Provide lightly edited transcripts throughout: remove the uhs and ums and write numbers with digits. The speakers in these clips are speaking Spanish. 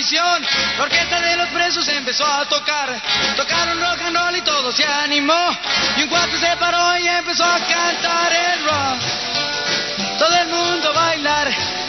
prisión. La orquesta de los presos empezó a tocar. Tocaron rock and roll y todo se animó. Y un cuate se paró y empezó a cantar el rock. Todo el mundo a bailar.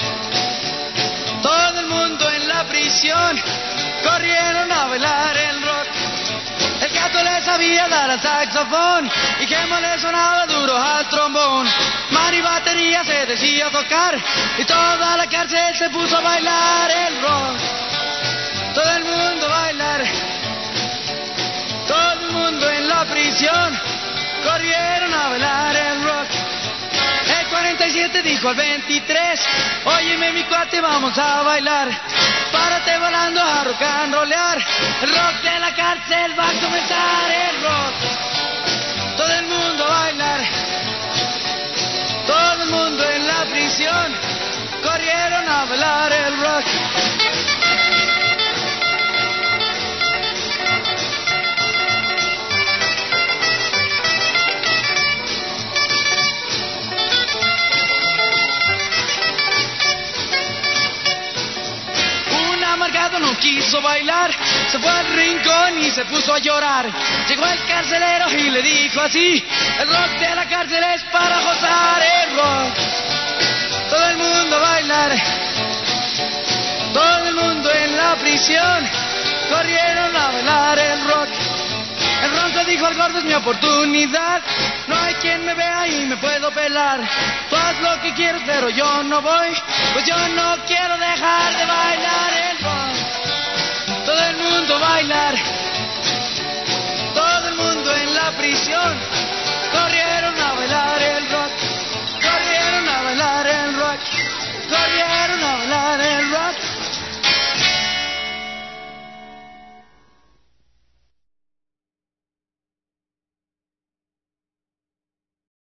Todo el mundo en la prisión corrieron a bailar el rock. El gato le sabía dar al saxofón y Gemo le sonaba duro al trombón. Mari batería se decía tocar y toda la cárcel se puso a bailar el rock. Todo el mundo a bailar. Todo el mundo en la prisión corrieron a bailar el rock. El 47 dijo al 23, óyeme mi cuate, vamos a bailar. Párate bailando a rock and rollear. El rock de la cárcel va a comenzar el rock. Todo el mundo a bailar. Todo el mundo en la prisión corrieron a bailar el rock. No quiso bailar, se fue al rincón y se puso a llorar. Llegó el carcelero y le dijo así: el rock de la cárcel es para gozar el rock. Todo el mundo a bailar. Todo el mundo en la prisión corrieron a bailar el rock. El ronco dijo al gordo: es mi oportunidad, no hay quien me vea y me puedo pelar. Tú haz lo que quieras pero yo no voy, pues yo no quiero dejar de bailar el rock. Todo el mundo a bailar. Todo el mundo en la prisión corriendo